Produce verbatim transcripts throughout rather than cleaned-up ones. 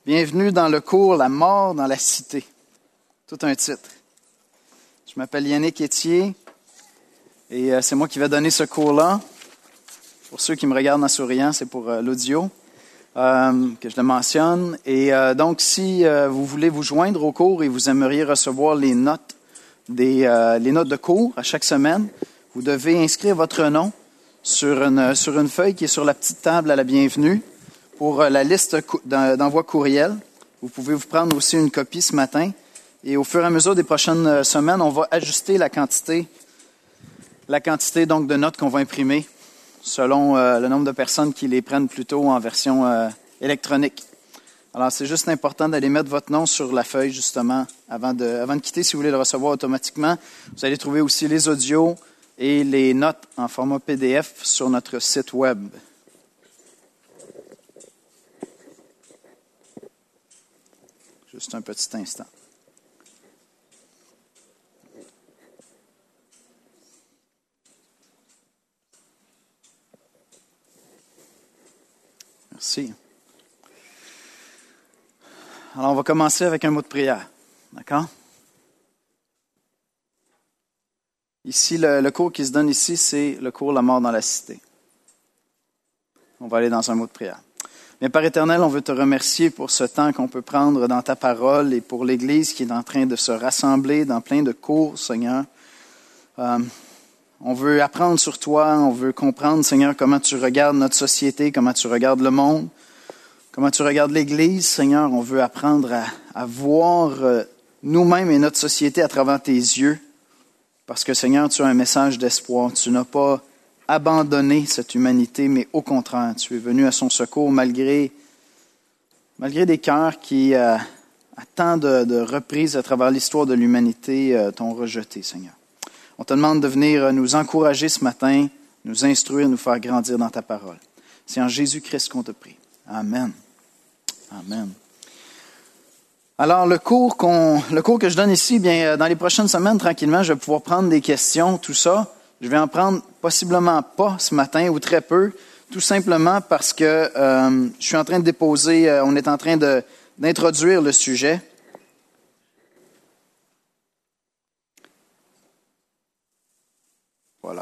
Bienvenue dans le cours « La mort dans la cité ». Tout un titre. Je m'appelle Yannick Étier et euh, c'est moi qui vais donner ce cours-là. Pour ceux qui me regardent en souriant, c'est pour euh, l'audio euh, que je le mentionne. Et euh, donc, si euh, vous voulez vous joindre au cours et vous aimeriez recevoir les notes, des, euh, les notes de cours à chaque semaine, vous devez inscrire votre nom sur une, sur une feuille qui est sur la petite table à la bienvenue. Pour la liste d'envoi courriel, vous pouvez vous prendre aussi une copie ce matin. Et au fur et à mesure des prochaines semaines, on va ajuster la quantité, la quantité donc de notes qu'on va imprimer selon euh, le nombre de personnes qui les prennent plutôt en version euh, électronique. Alors, c'est juste important d'aller mettre votre nom sur la feuille, justement, avant de, avant de quitter, si vous voulez le recevoir automatiquement. Vous allez trouver aussi les audios et les notes en format P D F sur notre site web. Juste un petit instant. Merci. Alors, on va commencer avec un mot de prière. D'accord? Ici, le, le cours qui se donne ici, c'est le cours « La mort dans la cité ». On va aller dans un mot de prière. Mais Père éternel, on veut te remercier pour ce temps qu'on peut prendre dans ta parole et pour l'Église qui est en train de se rassembler dans plein de cours, Seigneur. Euh, on veut apprendre sur toi, on veut comprendre, Seigneur, comment tu regardes notre société, comment tu regardes le monde, comment tu regardes l'Église, Seigneur. On veut apprendre à, à voir euh, nous-mêmes et notre société à travers tes yeux, parce que, Seigneur, tu as un message d'espoir. Tu n'as pas abandonner cette humanité, mais au contraire, tu es venu à son secours malgré, malgré des cœurs qui, euh, à tant de, de reprises à travers l'histoire de l'humanité, euh, t'ont rejeté, Seigneur. On te demande de venir nous encourager ce matin, nous instruire, nous faire grandir dans ta parole. C'est en Jésus-Christ qu'on te prie. Amen. Amen. Alors, le cours, qu'on, le cours que je donne ici, bien, dans les prochaines semaines, tranquillement, je vais pouvoir prendre des questions, tout ça. Je vais en prendre possiblement pas ce matin ou très peu, tout simplement parce que euh, je suis en train de déposer, euh, on est en train de, d'introduire le sujet. Voilà.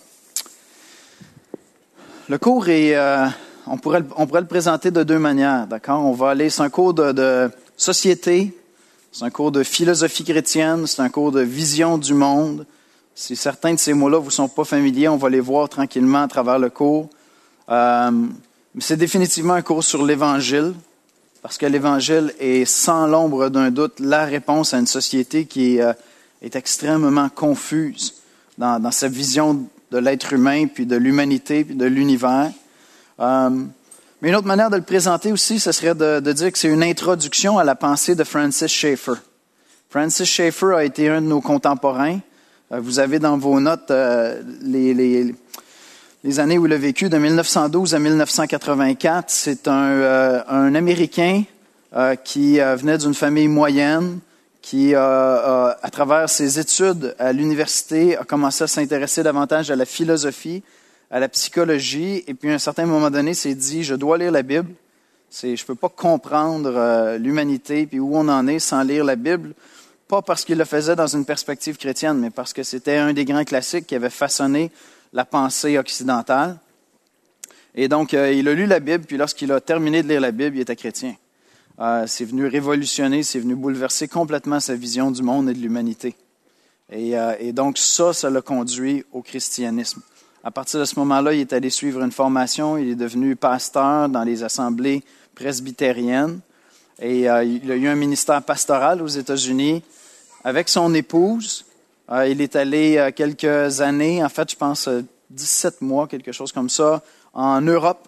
Le cours est, euh, on pourrait, on pourrait le présenter de deux manières, d'accord? On va aller, c'est un cours de, de société, c'est un cours de philosophie chrétienne, c'est un cours de vision du monde. Si certains de ces mots-là vous sont pas familiers, on va les voir tranquillement à travers le cours. Euh, c'est définitivement un cours sur l'Évangile, parce que l'Évangile est sans l'ombre d'un doute la réponse à une société qui est, euh, est extrêmement confuse dans, dans sa vision de l'être humain, puis de l'humanité, puis de l'univers. Euh, mais une autre manière de le présenter aussi, ce serait de, de dire que c'est une introduction à la pensée de Francis Schaeffer. Francis Schaeffer a été un de nos contemporains. Vous avez dans vos notes euh, les, les, les années où il a vécu, de mille neuf cent douze à mille neuf cent quatre-vingt-quatre. C'est un, euh, un Américain euh, qui euh, venait d'une famille moyenne, qui, euh, euh, à travers ses études à l'université, a commencé à s'intéresser davantage à la philosophie, à la psychologie, et puis à un certain moment donné, s'est dit, je dois lire la Bible. C'est, je ne peux pas comprendre euh, l'humanité puis où on en est sans lire la Bible. Pas parce qu'il le faisait dans une perspective chrétienne, mais parce que c'était un des grands classiques qui avait façonné la pensée occidentale. Et donc, euh, il a lu la Bible, puis lorsqu'il a terminé de lire la Bible, il était chrétien. Euh, c'est venu révolutionner, c'est venu bouleverser complètement sa vision du monde et de l'humanité. Et, euh, et donc, ça, ça l'a conduit au christianisme. À partir de ce moment-là, il est allé suivre une formation, il est devenu pasteur dans les assemblées presbytériennes. Et euh, il a eu un ministère pastoral aux États-Unis avec son épouse. Euh, il est allé euh, quelques années, en fait, je pense euh, dix-sept mois, quelque chose comme ça, en Europe,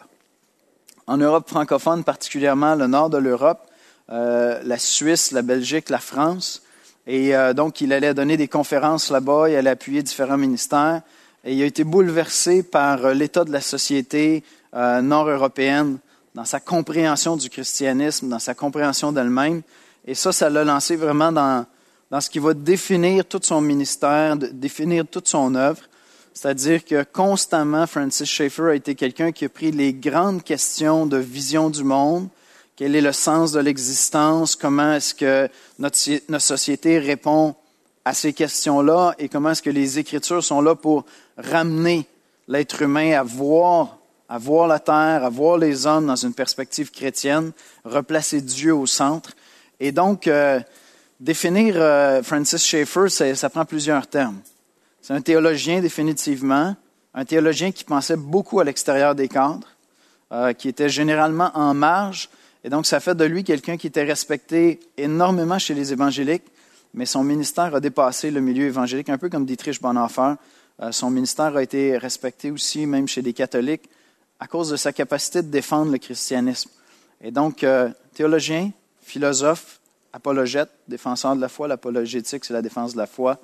en Europe francophone, particulièrement le nord de l'Europe, euh, la Suisse, la Belgique, la France. Et euh, donc, il allait donner des conférences là-bas, il allait appuyer différents ministères. Et il a été bouleversé par euh, l'état de la société euh, nord-européenne, dans sa compréhension du christianisme, dans sa compréhension d'elle-même. Et ça, ça l'a lancé vraiment dans, dans ce qui va définir tout son ministère, définir toute son œuvre. C'est-à-dire que constamment, Francis Schaeffer a été quelqu'un qui a pris les grandes questions de vision du monde, Quel est le sens de l'existence? Comment est-ce que notre, notre société répond à ces questions-là? Et comment est-ce que les Écritures sont là pour ramener l'être humain à voir, à voir la terre, à voir les hommes dans une perspective chrétienne, replacer Dieu au centre. Et donc, euh, définir euh, Francis Schaeffer, ça, ça prend plusieurs termes. C'est un théologien définitivement, un théologien qui pensait beaucoup à l'extérieur des cadres, euh, qui était généralement en marge. Et donc, ça fait de lui quelqu'un qui était respecté énormément chez les évangéliques, mais son ministère a dépassé le milieu évangélique, un peu comme Dietrich Bonhoeffer. Euh, son ministère a été respecté aussi, même chez les catholiques, à cause de sa capacité de défendre le christianisme. Et donc, euh, théologien, philosophe, apologète, défenseur de la foi. L'apologétique, c'est la défense de la foi.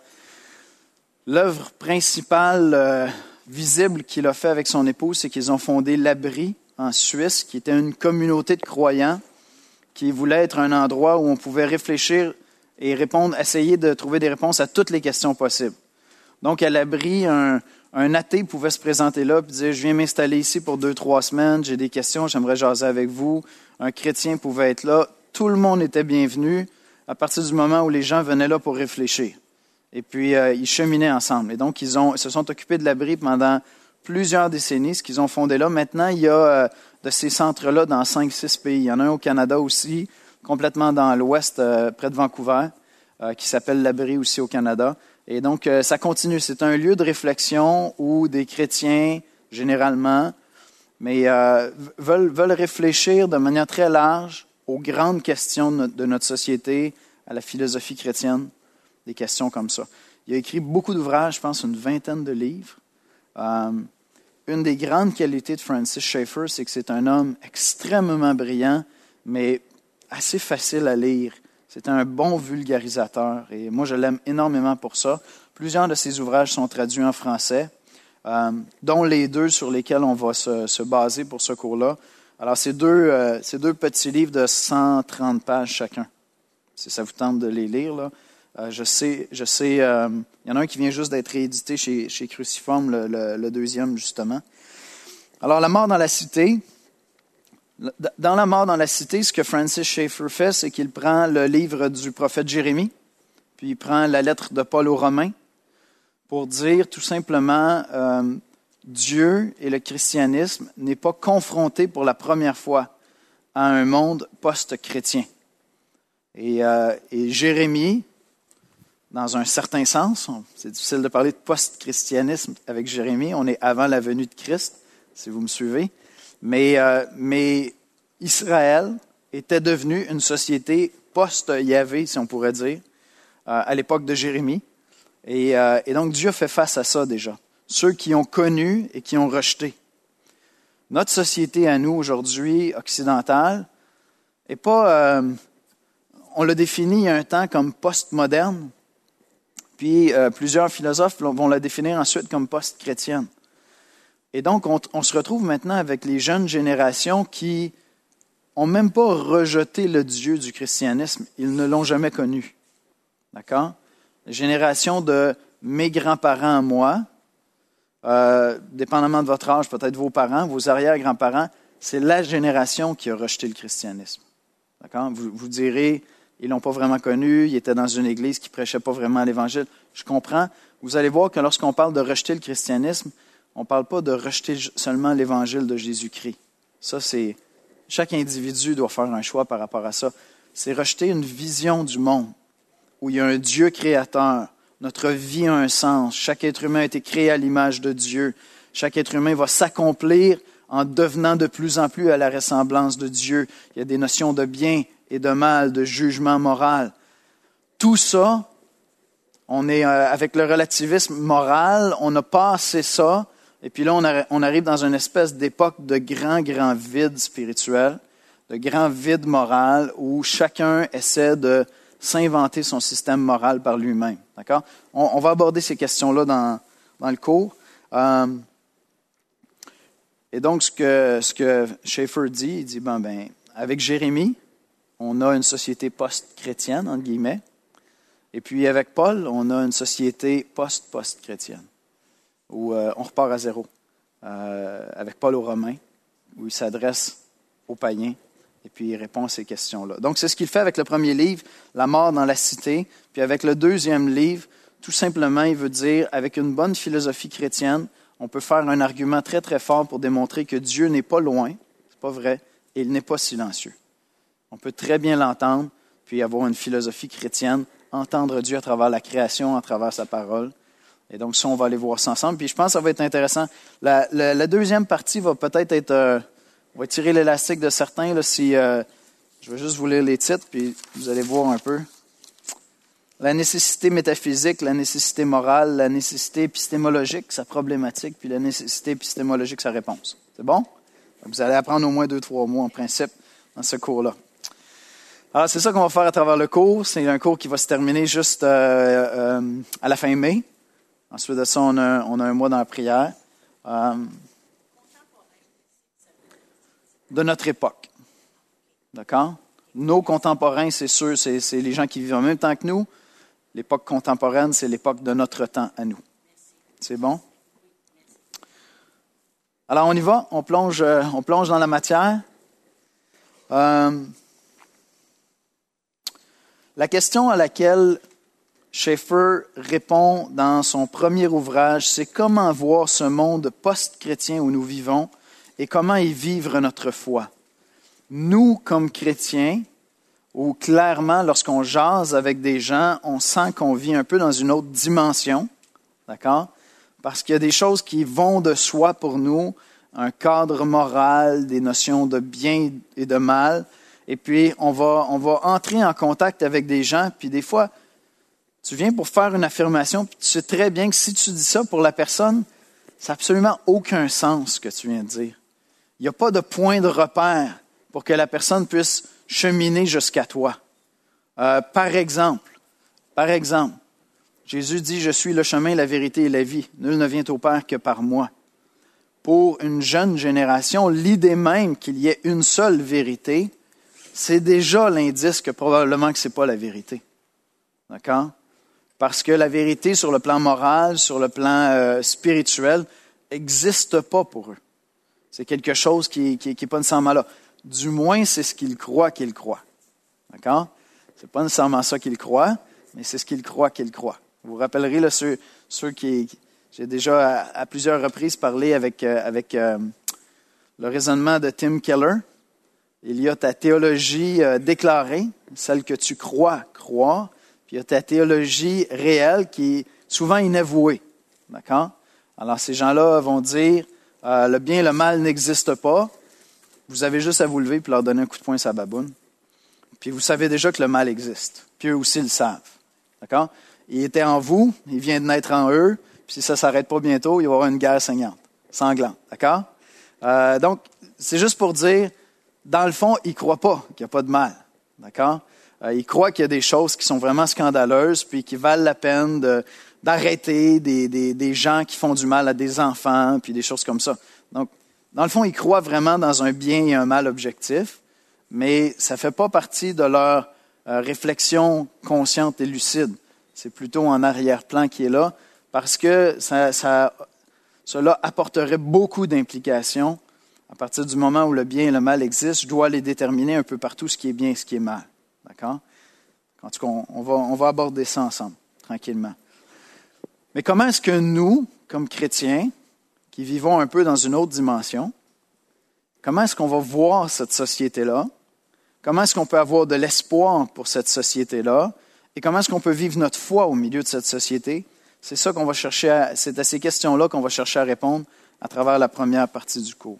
L'œuvre principale euh, visible qu'il a fait avec son épouse, c'est qu'ils ont fondé l'Abri en Suisse, qui était une communauté de croyants qui voulait être un endroit où on pouvait réfléchir et répondre, essayer de trouver des réponses à toutes les questions possibles. Donc, à l'Abri, un, un athée pouvait se présenter là et dire « Je viens m'installer ici pour deux, trois semaines, j'ai des questions, j'aimerais jaser avec vous. » Un chrétien pouvait être là. Tout le monde était bienvenu à partir du moment où les gens venaient là pour réfléchir. Et puis, euh, ils cheminaient ensemble. Et donc, ils, ont, ils se sont occupés de l'Abri pendant plusieurs décennies, ce qu'ils ont fondé là. Maintenant, il y a euh, de ces centres-là dans cinq, six pays. Il y en a un au Canada aussi, complètement dans l'ouest, euh, près de Vancouver, euh, qui s'appelle l'Abri aussi au Canada. Et donc, euh, ça continue. C'est un lieu de réflexion où des chrétiens, généralement, mais euh, veulent, veulent réfléchir de manière très large aux grandes questions de notre, de notre société, à la philosophie chrétienne, des questions comme ça. Il a écrit beaucoup d'ouvrages, je pense une vingtaine de livres. Euh, une des grandes qualités de Francis Schaeffer, c'est que c'est un homme extrêmement brillant, mais assez facile à lire. C'est un bon vulgarisateur et moi, je l'aime énormément pour ça. Plusieurs de ses ouvrages sont traduits en français, euh, dont les deux sur lesquels on va se, se baser pour ce cours-là. Alors, c'est deux, euh, c'est deux petits livres de cent trente pages chacun. Si ça vous tente de les lire, là. Euh, je sais, je sais, euh, il y en a un qui vient juste d'être réédité chez, chez Cruciforme, le, le, le deuxième, justement. Alors, la mort dans la cité. Dans la mort dans la cité, ce que Francis Schaeffer fait, c'est qu'il prend le livre du prophète Jérémie, puis il prend la lettre de Paul aux Romains, pour dire tout simplement, euh, Dieu et le christianisme n'est pas confronté pour la première fois à un monde post-chrétien. Et, euh, et Jérémie, dans un certain sens, c'est difficile de parler de post-christianisme avec Jérémie, on est avant la venue de Christ, si vous me suivez, mais, euh, mais Israël était devenu une société post-Yahvé, si on pourrait dire, euh, à l'époque de Jérémie. Et, euh, et donc Dieu fait face à ça déjà, ceux qui ont connu et qui ont rejeté. Notre société à nous aujourd'hui, occidentale, est pas, euh, on l'a défini il y a un temps comme post-moderne, puis euh, plusieurs philosophes vont la définir ensuite comme post-chrétienne. Et donc, on, on se retrouve maintenant avec les jeunes générations qui n'ont même pas rejeté le Dieu du christianisme. Ils ne l'ont jamais connu. D'accord? La génération de mes grands-parents à moi, euh, dépendamment de votre âge, peut-être vos parents, vos arrière-grands-parents, c'est la génération qui a rejeté le christianisme. D'accord? Vous, vous direz, ils ne l'ont pas vraiment connu, ils étaient dans une église qui ne prêchait pas vraiment l'Évangile. Je comprends. Vous allez voir que lorsqu'on parle de rejeter le christianisme, on ne parle pas de rejeter seulement l'Évangile de Jésus-Christ. Ça, c'est... Chaque individu doit faire un choix par rapport à ça. C'est rejeter une vision du monde où il y a un Dieu créateur. Notre vie a un sens. Chaque être humain a été créé à l'image de Dieu. Chaque être humain va s'accomplir en devenant de plus en plus à la ressemblance de Dieu. Il y a des notions de bien et de mal, de jugement moral. Tout ça, on est euh, avec le relativisme moral, on a passé ça. Et puis là, on, a, on arrive dans une espèce d'époque de grand, grand vide spirituel, de grand vide moral, où chacun essaie de s'inventer son système moral par lui-même. D'accord? On, on va aborder ces questions-là dans, dans le cours. Euh, et donc, ce que, ce que Schaeffer dit, il dit, ben, ben, avec Jérémie, on a une société post-chrétienne, entre guillemets. Et puis avec Paul, on a une société post-post-chrétienne, où euh, on repart à zéro. Euh, avec Paul aux Romains, où il s'adresse aux païens Et puis, il répond à ces questions-là. Donc, c'est ce qu'il fait avec le premier livre, La mort dans la cité. Puis avec le deuxième livre, tout simplement, il veut dire, avec une bonne philosophie chrétienne, on peut faire un argument très, très fort pour démontrer que Dieu n'est pas loin, c'est pas vrai, et il n'est pas silencieux. On peut très bien l'entendre, puis avoir une philosophie chrétienne, entendre Dieu à travers la création, à travers sa parole. Et donc, ça, on va aller voir ça ensemble. Puis je pense que ça va être intéressant. La, la, la deuxième partie va peut-être être... Euh, on va tirer l'élastique de certains. Là, si, euh, je vais juste vous lire les titres, puis vous allez voir un peu. La nécessité métaphysique, la nécessité morale, la nécessité épistémologique, sa problématique, puis la nécessité épistémologique, sa réponse. C'est bon? Donc, vous allez apprendre au moins deux, trois mots en principe dans ce cours-là. Alors, c'est ça qu'on va faire à travers le cours. C'est un cours qui va se terminer juste euh, euh, à la fin mai. Ensuite de ça, on a, on a un mois dans la prière. Euh, de notre époque. D'accord? Nos contemporains, c'est sûr, c'est, c'est les gens qui vivent en même temps que nous. L'époque contemporaine, c'est l'époque de notre temps à nous. C'est bon? Alors, on y va. On plonge, euh, on plonge dans la matière. Euh, la question à laquelle Schaeffer répond dans son premier ouvrage, c'est comment voir ce monde post-chrétien où nous vivons et comment y vivre notre foi. Nous, comme chrétiens, ou clairement, lorsqu'on jase avec des gens, on sent qu'on vit un peu dans une autre dimension, d'accord? Parce qu'il y a des choses qui vont de soi pour nous, un cadre moral, des notions de bien et de mal, et puis on va, on va entrer en contact avec des gens, puis des fois, tu viens pour faire une affirmation, puis tu sais très bien que si tu dis ça pour la personne, ça n'a absolument aucun sens ce que tu viens de dire. Il n'y a pas de point de repère pour que la personne puisse cheminer jusqu'à toi. Euh, par exemple, par exemple, Jésus dit « Je suis le chemin, la vérité et la vie. Nul ne vient au Père que par moi. » Pour une jeune génération, l'idée même qu'il y ait une seule vérité, c'est déjà l'indice que probablement que ce n'est pas la vérité. D'accord? Parce que la vérité sur le plan moral, sur le plan euh, spirituel, n'existe pas pour eux. C'est quelque chose qui n'est qui, qui pas nécessairement là. Du moins, c'est ce qu'ils croient qu'ils croient. D'accord? Ce n'est pas nécessairement ça qu'ils croient, mais c'est ce qu'ils croient qu'ils croient. Vous vous rappellerez, là, ceux, ceux qui... J'ai déjà à, à plusieurs reprises parlé avec, euh, avec euh, le raisonnement de Tim Keller. Il y a ta théologie euh, déclarée, celle que tu crois croire, puis il y a ta théologie réelle qui est souvent inavouée. D'accord? Alors, ces gens-là vont dire, euh, le bien et le mal n'existent pas. Vous avez juste à vous lever et leur donner un coup de poing sur la baboune. Puis vous savez déjà que le mal existe. Puis eux aussi le savent. D'accord? Il était en vous, il vient de naître en eux, puis si ça ne s'arrête pas bientôt, il va y avoir une guerre saignante, sanglante. D'accord? Euh, donc, c'est juste pour dire, dans le fond, ils ne croient pas qu'il n'y a pas de mal. D'accord? Euh, ils croient qu'il y a des choses qui sont vraiment scandaleuses, puis qui valent la peine de, d'arrêter des, des, des gens qui font du mal à des enfants, puis des choses comme ça. Donc, dans le fond, ils croient vraiment dans un bien et un mal objectif, mais ça ne fait pas partie de leur euh, réflexion consciente et lucide. C'est plutôt en arrière-plan qui est là, parce que ça, ça, cela apporterait beaucoup d'implications. À partir du moment où le bien et le mal existent, je dois les déterminer un peu partout, ce qui est bien et ce qui est mal. D'accord? En tout cas, on, on, va, on va aborder ça ensemble, tranquillement. Mais comment est-ce que nous, comme chrétiens, qui vivons un peu dans une autre dimension, comment est-ce qu'on va voir cette société-là? Comment est-ce qu'on peut avoir de l'espoir pour cette société-là? Et comment est-ce qu'on peut vivre notre foi au milieu de cette société? C'est ça qu'on va chercher à, c'est à ces questions-là qu'on va chercher à répondre à travers la première partie du cours.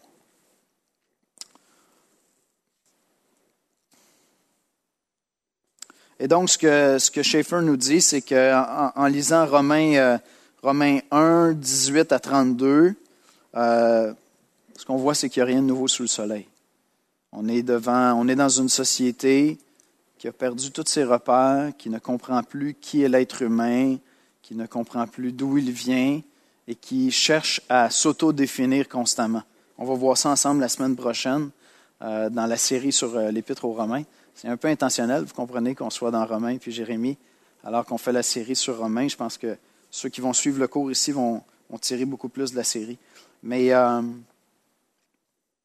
Et donc, ce que, ce que Schaeffer nous dit, c'est qu'en en lisant Romains, euh, Romains un, dix-huit à trente-deux, euh, ce qu'on voit, c'est qu'il n'y a rien de nouveau sous le soleil. On est devant, on est dans une société qui a perdu tous ses repères, qui ne comprend plus qui est l'être humain, qui ne comprend plus d'où il vient et qui cherche à s'auto-définir constamment. On va voir ça ensemble la semaine prochaine euh, dans la série sur euh, l'Épître aux Romains. C'est un peu intentionnel, vous comprenez qu'on soit dans Romains puis Jérémie, alors qu'on fait la série sur Romains. Je pense que ceux qui vont suivre le cours ici vont, vont tirer beaucoup plus de la série. Mais euh,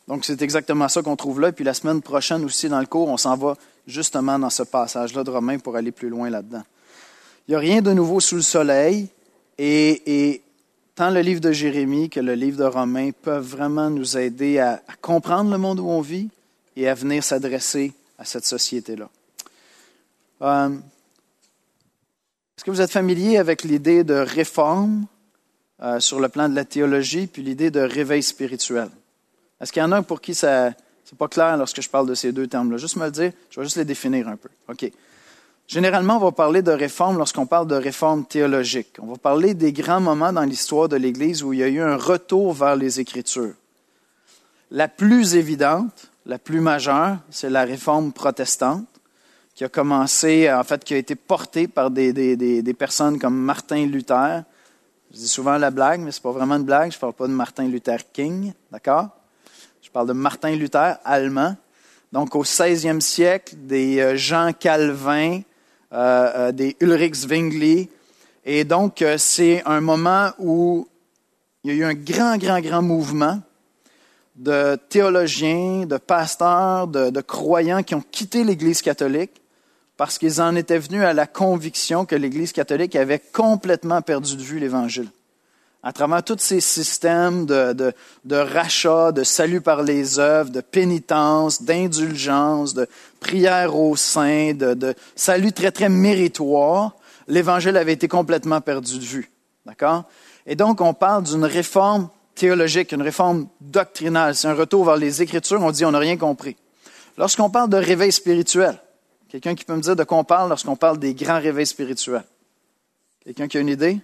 Donc, c'est exactement ça qu'on trouve là. Puis la semaine prochaine aussi, dans le cours, on s'en va justement dans ce passage-là de Romains pour aller plus loin là-dedans. Il n'y a rien de nouveau sous le soleil. Et, et tant le livre de Jérémie que le livre de Romains peuvent vraiment nous aider à, à comprendre le monde où on vit et à venir s'adresser à cette société-là. Euh, est-ce que vous êtes familier avec l'idée de réforme euh, sur le plan de la théologie, puis l'idée de réveil spirituel? Est-ce qu'il y en a pour qui ça c'est pas clair lorsque je parle de ces deux termes-là? Juste me le dire, je vais juste les définir un peu. OK. Généralement, on va parler de réforme lorsqu'on parle de réforme théologique. On va parler des grands moments dans l'histoire de l'Église où il y a eu un retour vers les Écritures. La plus évidente, la plus majeure, c'est la réforme protestante, qui a commencé, en fait, qui a été portée par des, des, des, des personnes comme Martin Luther. Je dis souvent la blague, mais c'est pas vraiment une blague. Je parle pas de Martin Luther King, d'accord? Je parle de Martin Luther, allemand. Donc, au seizième siècle, des Jean Calvin, euh, euh, des Ulrich Zwingli. Et donc, euh, c'est un moment où il y a eu un grand, grand, grand mouvement de théologiens, de pasteurs, de, de croyants qui ont quitté l'Église catholique parce qu'ils en étaient venus à la conviction que l'Église catholique avait complètement perdu de vue l'Évangile. À travers tous ces systèmes de, de, de rachat, de salut par les œuvres, de pénitence, d'indulgence, de prière aux saints, de, de salut très, très méritoire, l'Évangile avait été complètement perdu de vue. D'accord? Et donc, on parle d'une réforme théologique, une réforme doctrinale. C'est un retour vers les Écritures, on dit on n'a rien compris. Lorsqu'on parle de réveil spirituel, quelqu'un qui peut me dire de quoi on parle lorsqu'on parle des grands réveils spirituels? Quelqu'un qui a une idée?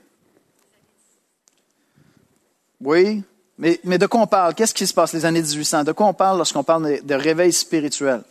Oui, mais, mais de quoi on parle? Qu'est-ce qui se passe les années dix-huit cents? De quoi on parle lorsqu'on parle de, de réveil spirituel?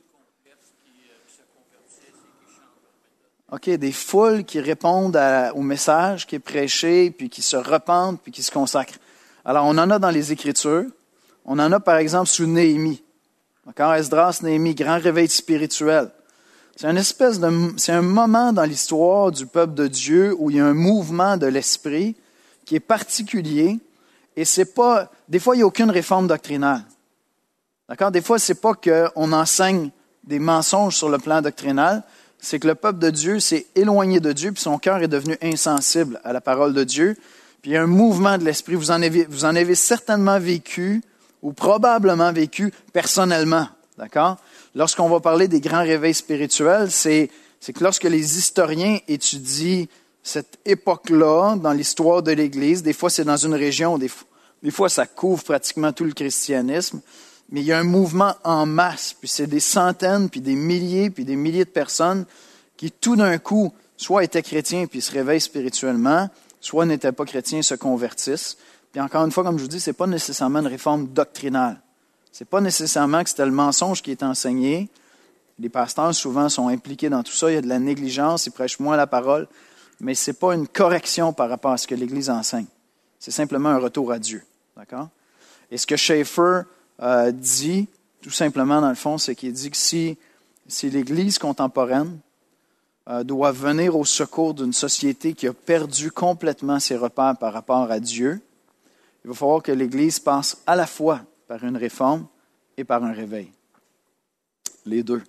OK, des foules qui répondent à, au message qui est prêché, puis qui se repentent, puis qui se consacrent. Alors, on en a dans les Écritures. On en a, par exemple, sous Néhémie. D'accord? Esdras, Néhémie, grand réveil spirituel. C'est une espèce de, c'est un moment dans l'histoire du peuple de Dieu où il y a un mouvement de l'esprit qui est particulier. Et c'est pas, des fois, il n'y a aucune réforme doctrinale. D'accord? Des fois, c'est pas qu'on enseigne des mensonges sur le plan doctrinal, c'est que le peuple de Dieu s'est éloigné de Dieu, puis son cœur est devenu insensible à la parole de Dieu. Puis il y a un mouvement de l'esprit. Vous en avez, vous en avez certainement vécu, ou probablement vécu personnellement. D'accord? Lorsqu'on va parler des grands réveils spirituels, c'est, c'est que lorsque les historiens étudient cette époque-là dans l'histoire de l'Église, des fois c'est dans une région, des fois, des fois ça couvre pratiquement tout le christianisme, mais il y a un mouvement en masse, puis c'est des centaines, puis des milliers, puis des milliers de personnes qui tout d'un coup, soit étaient chrétiens puis se réveillent spirituellement, soit n'étaient pas chrétiens et se convertissent. Puis encore une fois, comme je vous dis, c'est pas nécessairement une réforme doctrinale. C'est pas nécessairement que c'était le mensonge qui est enseigné. Les pasteurs souvent sont impliqués dans tout ça, il y a de la négligence, ils prêchent moins la parole, mais c'est pas une correction par rapport à ce que l'Église enseigne. C'est simplement un retour à Dieu. D'accord? Et ce que Schaeffer euh, dit, tout simplement, dans le fond, c'est qu'il dit que si, si l'Église contemporaine euh, doit venir au secours d'une société qui a perdu complètement ses repères par rapport à Dieu, il va falloir que l'Église passe à la fois par une réforme et par un réveil. Les deux.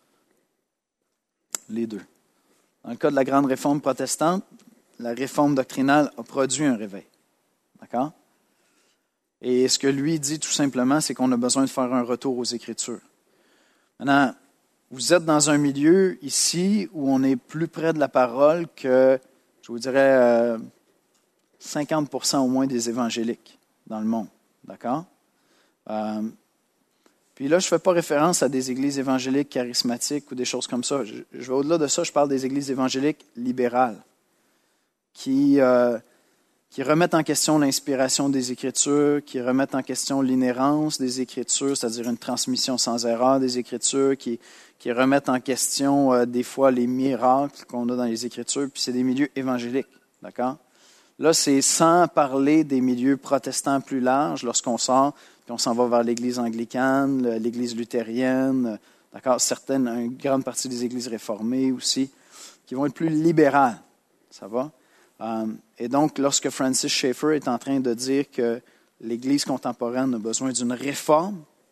Les deux. Dans le cas de la grande réforme protestante, la réforme doctrinale a produit un réveil. D'accord? Et ce que lui dit tout simplement, c'est qu'on a besoin de faire un retour aux Écritures. Maintenant, vous êtes dans un milieu ici où on est plus près de la parole que, je vous dirais, euh, cinquante pour cent au moins des évangéliques dans le monde. D'accord? Euh, puis là, je ne fais pas référence à des églises évangéliques charismatiques ou des choses comme ça. Je, je vais au-delà de ça, je parle des églises évangéliques libérales qui, euh, qui remettent en question l'inspiration des Écritures, qui remettent en question l'inhérence des Écritures, c'est-à-dire une transmission sans erreur des Écritures, qui, qui remettent en question euh, des fois les miracles qu'on a dans les Écritures, puis c'est des milieux évangéliques. D'accord? Là, c'est sans parler des milieux protestants plus larges lorsqu'on sort, puis on s'en va vers l'Église anglicane, l'Église luthérienne, d'accord, certaines, une grande partie des églises réformées aussi, qui vont être plus libérales. Ça va? Um, et donc, lorsque Francis Schaeffer est en train de dire que l'Église contemporaine a besoin d'une réforme,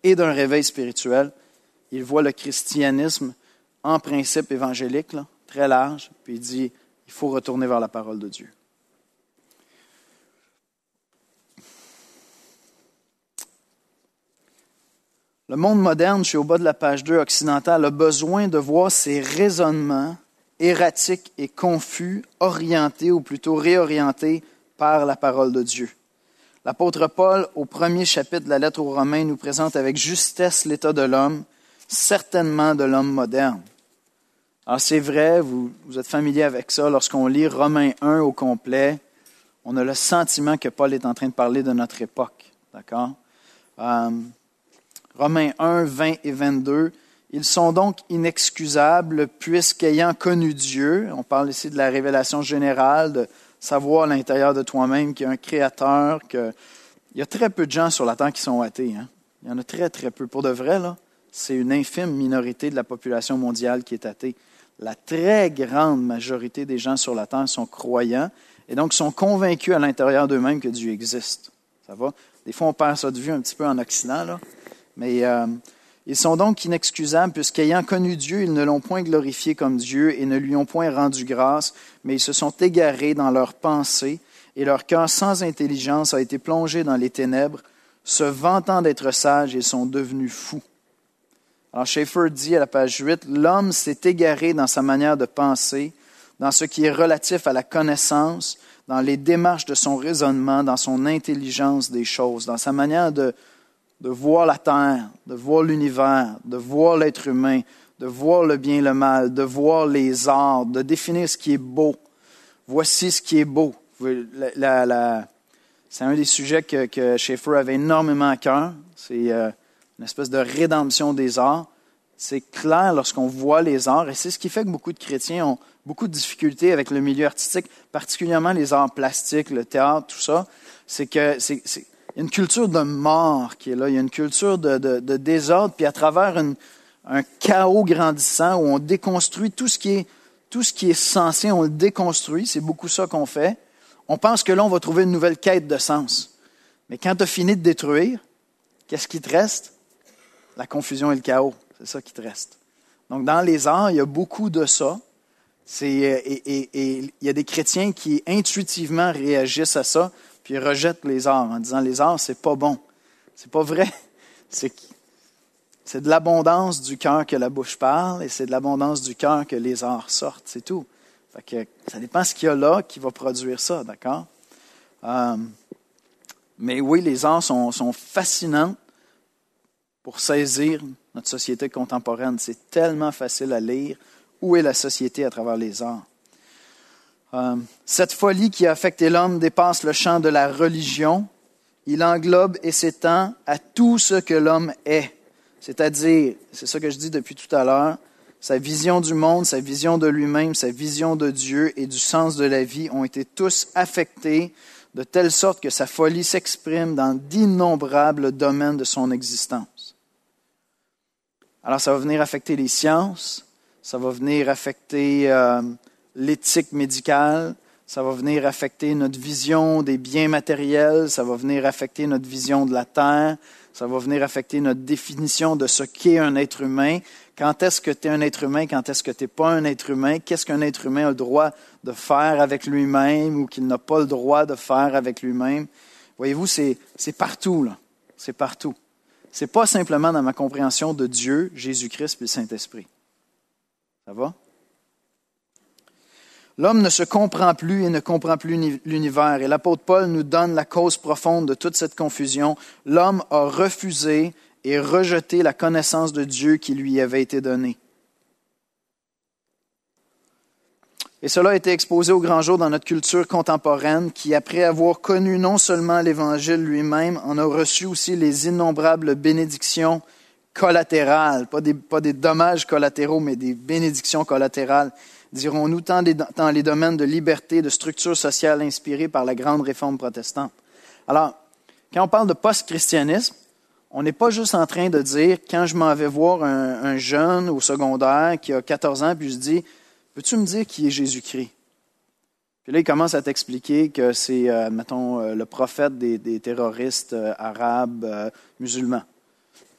et d'un réveil spirituel. Il voit le christianisme en principe évangélique, là, très large, puis il dit, il faut retourner vers la parole de Dieu. Le monde moderne, je suis au bas de la page deux occidentale, a besoin de voir ses raisonnements erratiques et confus orientés, ou plutôt réorientés par la parole de Dieu. L'apôtre Paul, au premier chapitre de la lettre aux Romains, nous présente avec justesse l'état de l'homme, certainement de l'homme moderne. Alors c'est vrai, vous, vous êtes familier avec ça, lorsqu'on lit Romains un au complet, on a le sentiment que Paul est en train de parler de notre époque. D'accord? Euh, Romains un, vingt et vingt-deux. Ils sont donc inexcusables puisqu'ayant connu Dieu, on parle ici de la révélation générale, de savoir à l'intérieur de toi-même qu'il y a un créateur, qu'il y a très peu de gens sur la terre qui sont athées. Hein? Il y en a très, très peu. Pour de vrai, là, c'est une infime minorité de la population mondiale qui est athée. La très grande majorité des gens sur la terre sont croyants et donc sont convaincus à l'intérieur d'eux-mêmes que Dieu existe. Ça va? Des fois, on perd ça de vue un petit peu en Occident, là. Mais euh, ils sont donc inexcusables puisqu'ayant connu Dieu, ils ne l'ont point glorifié comme Dieu et ne lui ont point rendu grâce, mais ils se sont égarés dans leurs pensées et leur cœur sans intelligence a été plongé dans les ténèbres. Se vantant d'être sages, ils sont devenus fous. Alors Schaeffer dit à la page huit, « L'homme s'est égaré dans sa manière de penser, dans ce qui est relatif à la connaissance, dans les démarches de son raisonnement, dans son intelligence des choses, dans sa manière de de voir la terre, de voir l'univers, de voir l'être humain, de voir le bien et le mal, de voir les arts, de définir ce qui est beau. Voici ce qui est beau. La, la, la, c'est un des sujets que, que Schaeffer avait énormément à cœur. C'est euh, une espèce de rédemption des arts. C'est clair lorsqu'on voit les arts, et c'est ce qui fait que beaucoup de chrétiens ont beaucoup de difficultés avec le milieu artistique, particulièrement les arts plastiques, le théâtre, tout ça. C'est que c'est, c'est il y a une culture de mort qui est là, il y a une culture de, de, de désordre, puis à travers une, un chaos grandissant où on déconstruit tout ce qui est, tout ce qui est censé, on le déconstruit, c'est beaucoup ça qu'on fait. On pense que là, on va trouver une nouvelle quête de sens. Mais quand tu as fini de détruire, qu'est-ce qui te reste? La confusion et le chaos, c'est ça qui te reste. Donc dans les arts, il y a beaucoup de ça. C'est, et, et, et il y a des chrétiens qui intuitivement réagissent à ça, puis ils rejettent les arts en disant les arts, c'est pas bon. C'est pas vrai. C'est, c'est de l'abondance du cœur que la bouche parle et c'est de l'abondance du cœur que les arts sortent. C'est tout. Fait que ça dépend ce qu'il y a là qui va produire ça, d'accord? Euh, mais oui, les arts sont, sont fascinants pour saisir notre société contemporaine. C'est tellement facile à lire. Où est la société à travers les arts? Euh, cette folie qui a affecté l'homme dépasse le champ de la religion. Il englobe et s'étend à tout ce que l'homme est. C'est-à-dire, c'est ça que je dis depuis tout à l'heure, sa vision du monde, sa vision de lui-même, sa vision de Dieu et du sens de la vie ont été tous affectés de telle sorte que sa folie s'exprime dans d'innombrables domaines de son existence. Alors, ça va venir affecter les sciences, ça va venir affecter euh, l'éthique médicale, ça va venir affecter notre vision des biens matériels, ça va venir affecter notre vision de la terre, ça va venir affecter notre définition de ce qu'est un être humain. Quand est-ce que tu es un être humain, quand est-ce que tu n'es pas un être humain, qu'est-ce qu'un être humain a le droit de faire avec lui-même ou qu'il n'a pas le droit de faire avec lui-même. Voyez-vous, c'est, c'est partout, là. C'est partout. C'est pas simplement dans ma compréhension de Dieu, Jésus-Christ et le Saint-Esprit. Ça va? L'homme ne se comprend plus et ne comprend plus l'univers. Et l'apôtre Paul nous donne la cause profonde de toute cette confusion. L'homme a refusé et rejeté la connaissance de Dieu qui lui avait été donnée. Et cela a été exposé au grand jour dans notre culture contemporaine qui, après avoir connu non seulement l'Évangile lui-même, en a reçu aussi les innombrables bénédictions collatérales, pas des, pas des dommages collatéraux, mais des bénédictions collatérales, dirons-nous, tant dans les domaines de liberté, de structure sociale inspirée par la grande réforme protestante. Alors, quand on parle de post-christianisme, on n'est pas juste en train de dire, quand je m'en vais voir un, un jeune au secondaire qui a quatorze ans, puis je dis, peux-tu me dire qui est Jésus-Christ? Puis là, il commence à t'expliquer que c'est, euh, mettons, euh, le prophète des, des terroristes euh, arabes, euh, musulmans.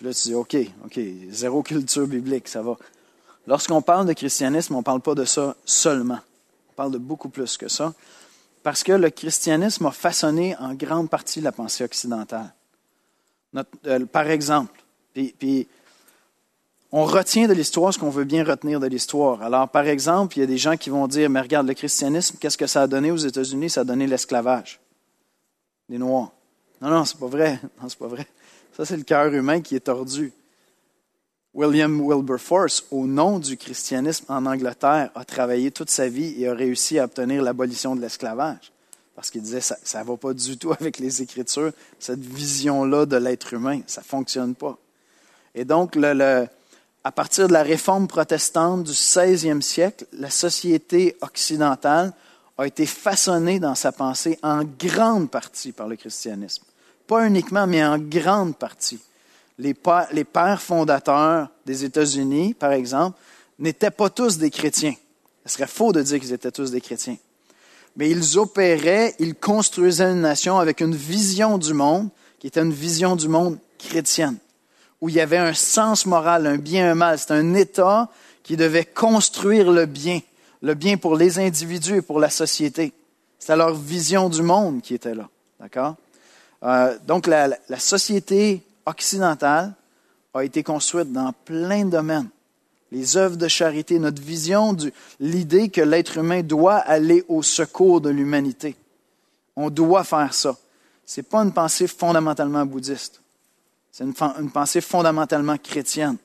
Puis là, tu dis, OK, OK, zéro culture biblique, ça va. Lorsqu'on parle de christianisme, on ne parle pas de ça seulement. On parle de beaucoup plus que ça. Parce que le christianisme a façonné en grande partie la pensée occidentale. Notre, euh, par exemple, puis, puis on retient de l'histoire ce qu'on veut bien retenir de l'histoire. Alors, par exemple, il y a des gens qui vont dire, mais regarde, le christianisme, qu'est-ce que ça a donné aux États-Unis? Ça a donné l'esclavage. Les Noirs. Non, non, c'est pas vrai. Non, c'est pas vrai. Ça, c'est le cœur humain qui est tordu. William Wilberforce, au nom du christianisme en Angleterre, a travaillé toute sa vie et a réussi à obtenir l'abolition de l'esclavage. Parce qu'il disait, ça ne va pas du tout avec les Écritures, cette vision-là de l'être humain. Ça ne fonctionne pas. Et donc, le, le, à partir de la réforme protestante du seizième siècle, la société occidentale a été façonnée dans sa pensée en grande partie par le christianisme. Pas uniquement, mais en grande partie. Les, pa- les pères fondateurs des États-Unis, par exemple, n'étaient pas tous des chrétiens. Ce serait faux de dire qu'ils étaient tous des chrétiens. Mais ils opéraient, ils construisaient une nation avec une vision du monde, qui était une vision du monde chrétienne, où il y avait un sens moral, un bien, un mal. C'était un État qui devait construire le bien, le bien pour les individus et pour la société. C'était leur vision du monde qui était là. D'accord? Euh, donc, la, la, la société occidentale a été construite dans plein de domaines. Les œuvres de charité, notre vision, de l'idée que l'être humain doit aller au secours de l'humanité. On doit faire ça. Ce n'est pas une pensée fondamentalement bouddhiste. C'est une, une pensée fondamentalement chrétienne.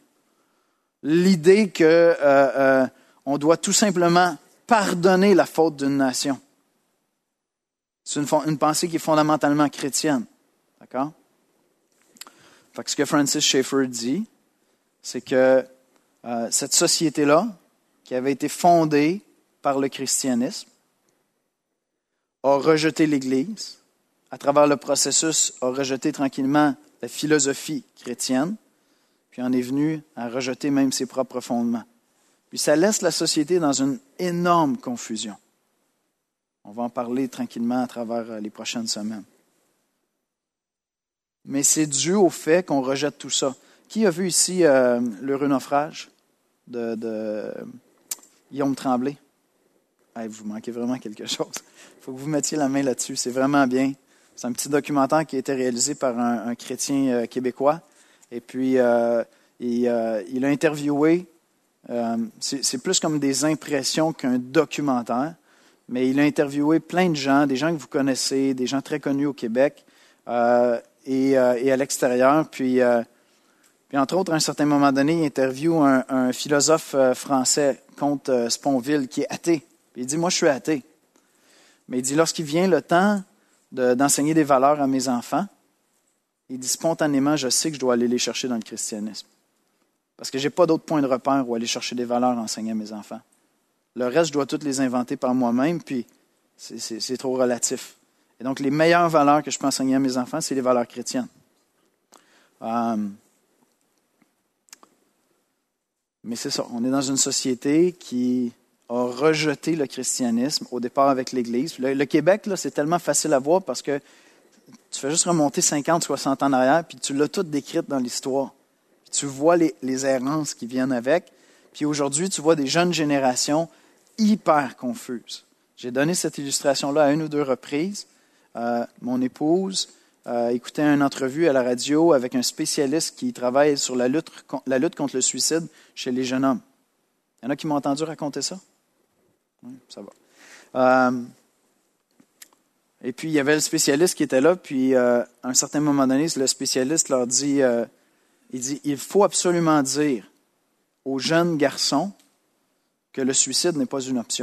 L'idée que euh, euh, on doit tout simplement pardonner la faute d'une nation. C'est une, une pensée qui est fondamentalement chrétienne. D'accord? Fait que ce que Francis Schaeffer dit, c'est que euh, cette société-là, qui avait été fondée par le christianisme, a rejeté l'Église, à travers le processus, a rejeté tranquillement la philosophie chrétienne, puis en est venu à rejeter même ses propres fondements. Puis ça laisse la société dans une énorme confusion. On va en parler tranquillement à travers les prochaines semaines. Mais c'est dû au fait qu'on rejette tout ça. Qui a vu ici euh, l'heureux naufrage de, de Guillaume Tremblay? Hey, vous manquez vraiment quelque chose. Il faut que vous mettiez la main là-dessus. C'est vraiment bien. C'est un petit documentaire qui a été réalisé par un, un chrétien euh, québécois. Et puis, euh, il, euh, il a interviewé, euh, c'est, c'est plus comme des impressions qu'un documentaire, mais il a interviewé plein de gens, des gens que vous connaissez, des gens très connus au Québec euh, et, euh, et à l'extérieur. Puis, euh, puis, entre autres, à un certain moment donné, il interviewe un, un philosophe français, Comte euh, Sponville, qui est athée. Puis il dit, moi, je suis athée. Mais il dit, lorsqu'il vient le temps de, d'enseigner des valeurs à mes enfants, il dit spontanément, je sais que je dois aller les chercher dans le christianisme. Parce que je n'ai pas d'autre point de repère où aller chercher des valeurs à enseigner à mes enfants. Le reste, je dois toutes les inventer par moi-même, puis c'est, c'est, c'est trop relatif. Et donc, les meilleures valeurs que je peux enseigner à mes enfants, c'est les valeurs chrétiennes. Euh, mais c'est ça, on est dans une société qui a rejeté le christianisme, au départ avec l'Église. Le, le Québec, là, c'est tellement facile à voir parce que tu fais juste remonter cinquante, soixante ans en arrière, puis tu l'as tout décrite dans l'histoire. Puis tu vois les, les errances qui viennent avec. Puis aujourd'hui, tu vois des jeunes générations hyper confuses. J'ai donné cette illustration-là à une ou deux reprises. Euh, mon épouse euh, écoutait une entrevue à la radio avec un spécialiste qui travaille sur la lutte, la lutte contre le suicide chez les jeunes hommes. Il y en a qui m'ont entendu raconter ça? Oui, ça va. Euh, Et puis, il y avait le spécialiste qui était là, puis euh, à un certain moment donné, le spécialiste leur dit, euh, il dit, il faut absolument dire aux jeunes garçons que le suicide n'est pas une option.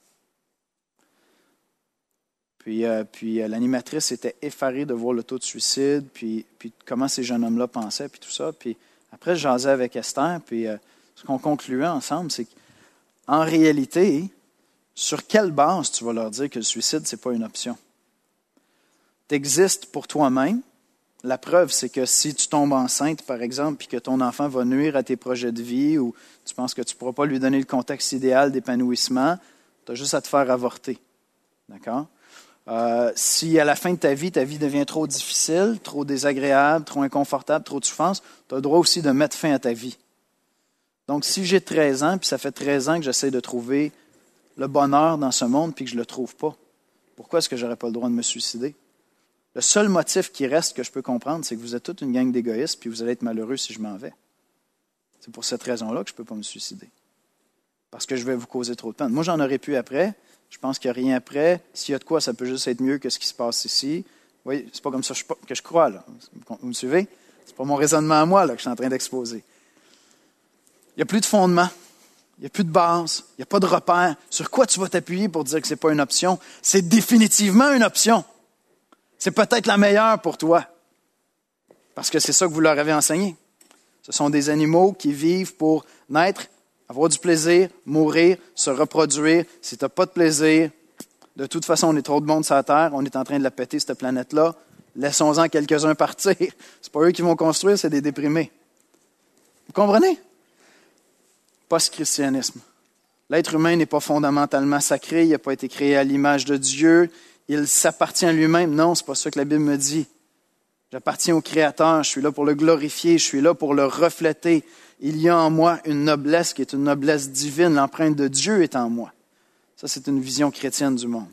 Puis, euh, puis euh, l'animatrice était effarée de voir le taux de suicide, puis, puis comment ces jeunes hommes-là pensaient, puis tout ça. Puis après, je jasais avec Esther, puis euh, ce qu'on concluait ensemble, c'est qu'en réalité, sur quelle base tu vas leur dire que le suicide, ce n'est pas une option? Tu existes pour toi-même. La preuve, c'est que si tu tombes enceinte, par exemple, puis que ton enfant va nuire à tes projets de vie ou tu penses que tu ne pourras pas lui donner le contexte idéal d'épanouissement, tu as juste à te faire avorter. D'accord? Euh, si à la fin de ta vie, ta vie devient trop difficile, trop désagréable, trop inconfortable, trop de souffrance, tu as le droit aussi de mettre fin à ta vie. Donc, si j'ai treize ans, puis ça fait treize ans que j'essaie de trouver le bonheur dans ce monde, puis que je ne le trouve pas, pourquoi est-ce que je n'aurais pas le droit de me suicider? Le seul motif qui reste que je peux comprendre, c'est que vous êtes toute une gang d'égoïstes, puis vous allez être malheureux si je m'en vais. C'est pour cette raison-là que je ne peux pas me suicider. Parce que je vais vous causer trop de peine. Moi, j'en aurais pu après. Je pense qu'il n'y a rien après. S'il y a de quoi, ça peut juste être mieux que ce qui se passe ici. Oui, c'est pas comme ça que je crois, là. Vous me suivez? C'est pas mon raisonnement à moi, là, que je suis en train d'exposer. Il n'y a plus de fondement. Il n'y a plus de base. Il n'y a pas de repère. Sur quoi tu vas t'appuyer pour dire que ce n'est pas une option? C'est définitivement une option. C'est peut-être la meilleure pour toi. Parce que c'est ça que vous leur avez enseigné. Ce sont des animaux qui vivent pour naître, avoir du plaisir, mourir, se reproduire. Si tu n'as pas de plaisir, de toute façon, on est trop de monde sur la Terre, on est en train de la péter, cette planète-là. Laissons-en quelques-uns partir. C'est pas eux qui vont construire, c'est des déprimés. Vous comprenez? Post-christianisme. L'être humain n'est pas fondamentalement sacré, il n'a pas été créé à l'image de Dieu, il s'appartient à lui-même. Non, c'est pas ça que la Bible me dit. J'appartiens au Créateur, je suis là pour le glorifier, je suis là pour le refléter. Il y a en moi une noblesse qui est une noblesse divine, l'empreinte de Dieu est en moi. Ça, c'est une vision chrétienne du monde.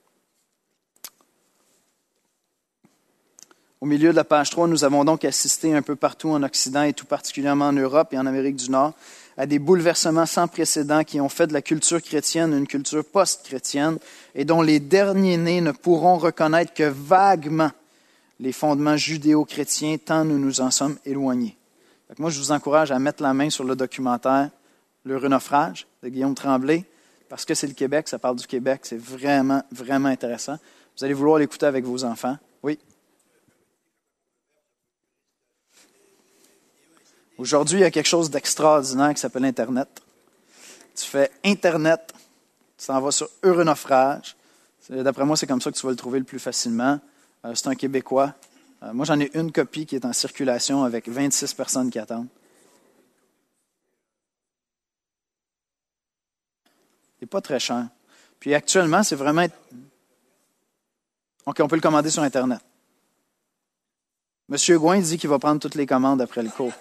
Au milieu de la page trois, nous avons donc assisté un peu partout en Occident et tout particulièrement en Europe et en Amérique du Nord à des bouleversements sans précédent qui ont fait de la culture chrétienne une culture post-chrétienne et dont les derniers nés ne pourront reconnaître que vaguement les fondements judéo-chrétiens tant nous nous en sommes éloignés. Fait que moi, je vous encourage à mettre la main sur le documentaire « L'heureux naufrage » de Guillaume Tremblay, parce que c'est le Québec, ça parle du Québec, c'est vraiment, vraiment intéressant. Vous allez vouloir l'écouter avec vos enfants. Oui? Aujourd'hui, il y a quelque chose d'extraordinaire qui s'appelle Internet. Tu fais Internet, tu t'en vas sur « Heureux naufrage ». D'après moi, c'est comme ça que tu vas le trouver le plus facilement. Euh, c'est un Québécois. Euh, moi, j'en ai une copie qui est en circulation avec vingt-six personnes qui attendent. C'est pas très cher. Puis actuellement, c'est vraiment... OK, on peut le commander sur Internet. Monsieur Gouin dit qu'il va prendre toutes les commandes après le cours.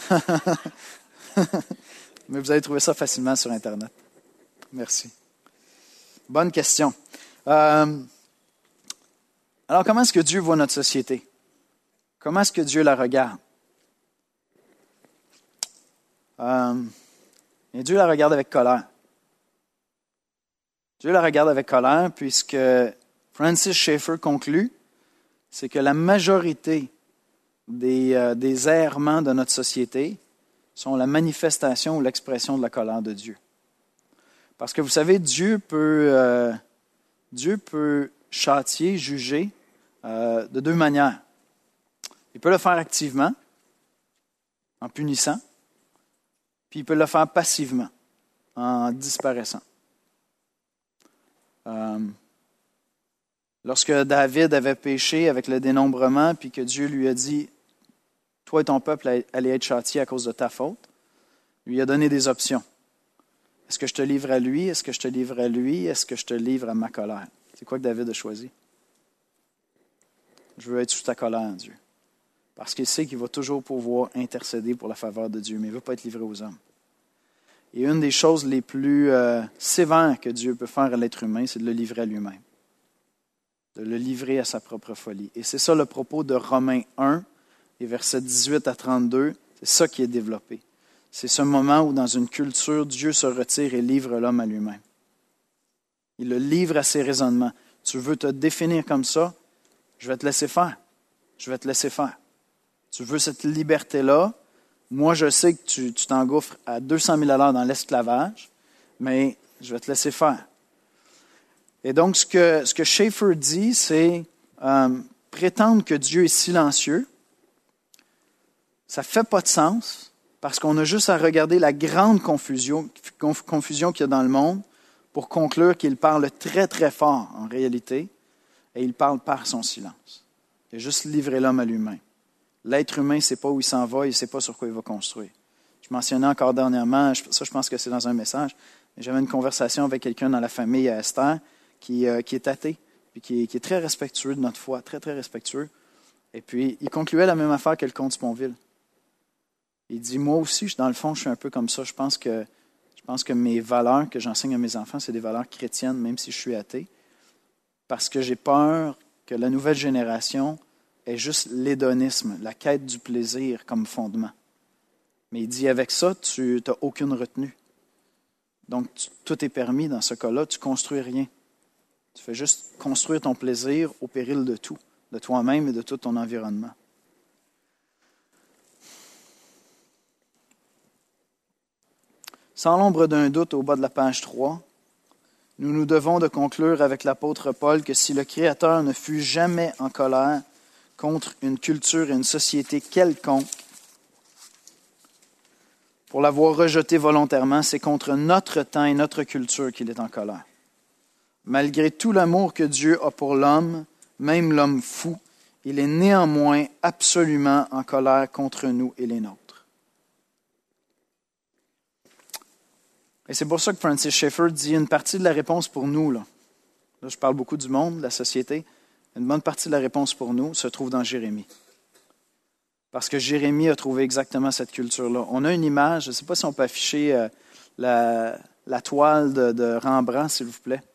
Mais vous allez trouver ça facilement sur Internet. Merci. Bonne question. Euh, alors, comment est-ce que Dieu voit notre société? Comment est-ce que Dieu la regarde? Euh, et Dieu la regarde avec colère. Dieu la regarde avec colère puisque Francis Schaeffer conclut, c'est que la majorité des, euh, des errements de notre société sont la manifestation ou l'expression de la colère de Dieu. Parce que vous savez, Dieu peut, euh, Dieu peut châtier, juger euh, de deux manières. Il peut le faire activement, en punissant, puis il peut le faire passivement, en disparaissant. Euh, lorsque David avait péché avec le dénombrement, puis que Dieu lui a dit « Toi et ton peuple allez être châtiés à cause de ta faute », lui a donné des options. Est-ce que je te livre à lui? Est-ce que je te livre à lui? Est-ce que je te livre à ma colère? C'est quoi que David a choisi? Je veux être sous ta colère, Dieu. Parce qu'il sait qu'il va toujours pouvoir intercéder pour la faveur de Dieu, mais il ne veut pas être livré aux hommes. Et une des choses les plus euh, sévères que Dieu peut faire à l'être humain, c'est de le livrer à lui-même. De le livrer à sa propre folie. Et c'est ça le propos de Romains un, et versets dix-huit à trente-deux. C'est ça qui est développé. C'est ce moment où, dans une culture, Dieu se retire et livre l'homme à lui-même. Il le livre à ses raisonnements. Tu veux te définir comme ça? Je vais te laisser faire. Je vais te laisser faire. Tu veux cette liberté-là? Moi, je sais que tu, tu t'engouffres à deux cent mille à l'heure dans l'esclavage, mais je vais te laisser faire. Et donc, ce que, ce que Schaeffer dit, c'est euh, prétendre que Dieu est silencieux. Ça ne fait pas de sens, parce qu'on a juste à regarder la grande confusion, confusion qu'il y a dans le monde pour conclure qu'il parle très, très fort en réalité, et il parle par son silence. Il a juste livré l'homme à lui-même. L'être humain ne sait pas où il s'en va, il ne sait pas sur quoi il va construire. Je mentionnais encore dernièrement, ça je pense que c'est dans un message, mais j'avais une conversation avec quelqu'un dans la famille à Esther qui, euh, qui est athée. puis qui est, qui est très respectueux de notre foi, très, très respectueux. Et puis, il concluait la même affaire que le comte Sponville. Il dit, moi aussi, dans le fond, je suis un peu comme ça. Je pense que, je pense que mes valeurs que j'enseigne à mes enfants, c'est des valeurs chrétiennes, même si je suis athée, parce que j'ai peur que la nouvelle génération ait juste l'hédonisme, la quête du plaisir comme fondement. Mais il dit, avec ça, tu n'as aucune retenue. Donc, tu, tout est permis dans ce cas-là, tu ne construis rien. Tu fais juste construire ton plaisir au péril de tout, de toi-même et de tout ton environnement. Sans l'ombre d'un doute, au bas de la page trois, nous nous devons de conclure avec l'apôtre Paul que si le Créateur ne fut jamais en colère contre une culture et une société quelconque, pour l'avoir rejeté volontairement, c'est contre notre temps et notre culture qu'il est en colère. Malgré tout l'amour que Dieu a pour l'homme, même l'homme fou, il est néanmoins absolument en colère contre nous et les nôtres. Et c'est pour ça que Francis Schaeffer dit une partie de la réponse pour nous. Là, là je parle beaucoup du monde, de la société. Une bonne partie de la réponse pour nous se trouve dans Jérémie. Parce que Jérémie a trouvé exactement cette culture-là. On a une image, je ne sais pas si on peut afficher euh, la, la toile de, de Rembrandt, s'il vous plaît.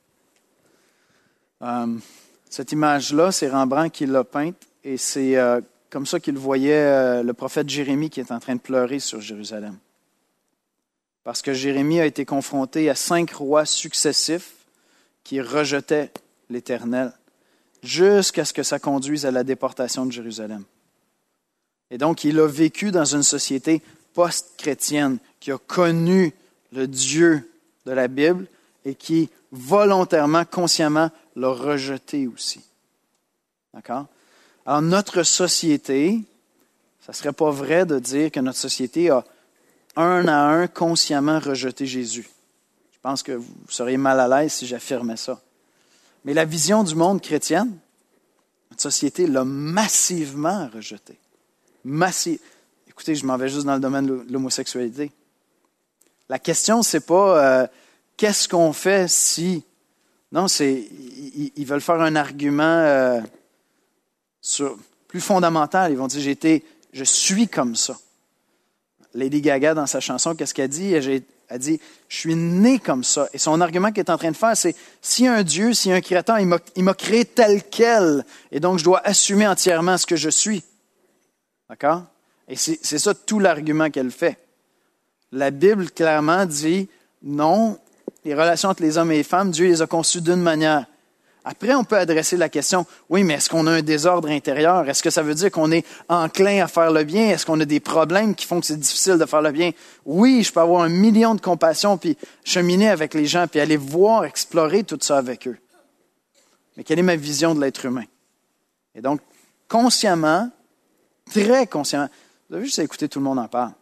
Euh, cette image-là, c'est Rembrandt qui l'a peinte, et c'est euh, comme ça qu'il voyait euh, le prophète Jérémie qui est en train de pleurer sur Jérusalem. Parce que Jérémie a été confronté à cinq rois successifs qui rejetaient l'Éternel, jusqu'à ce que ça conduise à la déportation de Jérusalem. Et donc, il a vécu dans une société post-chrétienne qui a connu le Dieu de la Bible et qui, volontairement, consciemment, l'a rejeté aussi. D'accord? Alors, notre société, ça ne serait pas vrai de dire que notre société a un à un consciemment rejeté Jésus. Je pense que vous seriez mal à l'aise si j'affirmais ça. Mais la vision du monde chrétienne, notre société l'a massivement rejeté. Massive. Écoutez, je m'en vais juste dans le domaine de l'homosexualité. La question, c'est pas euh, qu'est-ce qu'on fait si... Non, c'est ils, ils veulent faire un argument euh, sur, plus fondamental. Ils vont dire, j'ai été, je suis comme ça. Lady Gaga, dans sa chanson, qu'est-ce qu'elle dit? Elle, elle dit, je suis né comme ça. Et son argument qu'elle est en train de faire, c'est, s'il y a un Dieu, s'il y a un Créateur, il m'a, il m'a créé tel quel, et donc je dois assumer entièrement ce que je suis. D'accord? Et c'est, c'est ça tout l'argument qu'elle fait. La Bible clairement dit, non, les relations entre les hommes et les femmes, Dieu les a conçues d'une manière. Après, on peut adresser la question, oui, mais est-ce qu'on a un désordre intérieur? Est-ce que ça veut dire qu'on est enclin à faire le bien? Est-ce qu'on a des problèmes qui font que c'est difficile de faire le bien? Oui, je peux avoir un million de compassion, puis cheminer avec les gens, puis aller voir, explorer tout ça avec eux. Mais quelle est ma vision de l'être humain? Et donc, consciemment, très consciemment, vous avez juste à écouter, tout le monde en parle.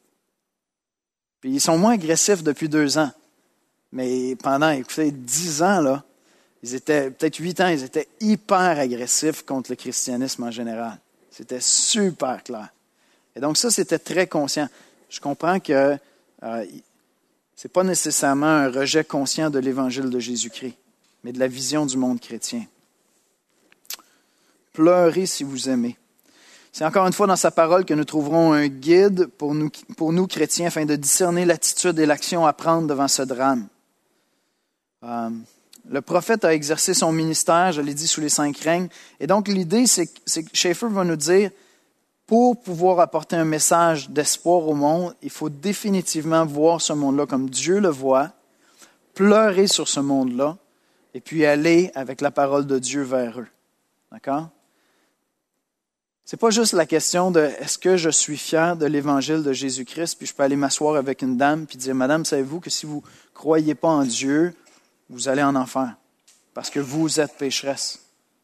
Puis ils sont moins agressifs depuis deux ans. Mais pendant, écoutez, dix ans, là, ils étaient, peut-être huit ans, ils étaient hyper agressifs contre le christianisme en général. C'était super clair. Et donc ça, c'était très conscient. Je comprends que euh, ce n'est pas nécessairement un rejet conscient de l'évangile de Jésus-Christ, mais de la vision du monde chrétien. Pleurez si vous aimez. C'est encore une fois dans sa parole que nous trouverons un guide pour nous, pour nous chrétiens afin de discerner l'attitude et l'action à prendre devant ce drame. Euh, le prophète a exercé son ministère, je l'ai dit, sous les cinq règnes. Et donc l'idée, c'est, c'est que Schaeffer va nous dire, pour pouvoir apporter un message d'espoir au monde, il faut définitivement voir ce monde-là comme Dieu le voit, pleurer sur ce monde-là, et puis aller avec la parole de Dieu vers eux. D'accord? C'est pas juste la question de est-ce que je suis fier de l'évangile de Jésus-Christ, puis je peux aller m'asseoir avec une dame puis dire, Madame, savez-vous que si vous ne croyez pas en Dieu, vous allez en enfer, parce que vous êtes pécheresse.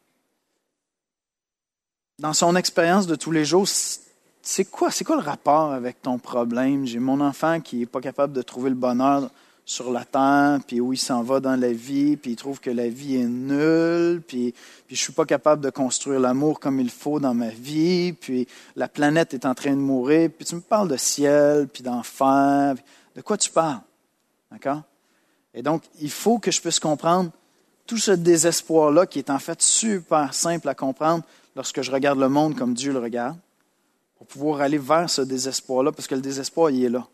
Dans son expérience de tous les jours, c'est quoi, c'est quoi le rapport avec ton problème? J'ai mon enfant qui n'est pas capable de trouver le bonheur sur la terre, puis où il s'en va dans la vie, puis il trouve que la vie est nulle, puis, puis je ne suis pas capable de construire l'amour comme il faut dans ma vie, puis la planète est en train de mourir, puis tu me parles de ciel, puis d'enfer, de quoi tu parles? D'accord? Et donc, il faut que je puisse comprendre tout ce désespoir-là qui est en fait super simple à comprendre lorsque je regarde le monde comme Dieu le regarde, pour pouvoir aller vers ce désespoir-là, parce que le désespoir, il est là.